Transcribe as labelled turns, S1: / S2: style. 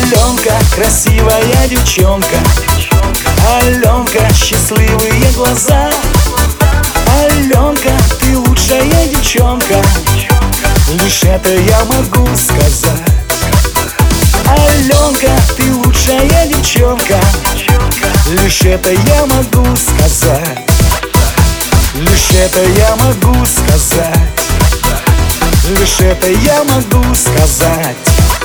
S1: Аленка, красивая девчонка. Аленка, счастливые глаза. Аленка, ты лучшая девчонка. Лишь это я могу сказать. Аленка, ты лучшая девчонка. Лишь это я могу сказать. Лишь это я могу сказать. Лишь это я могу сказать.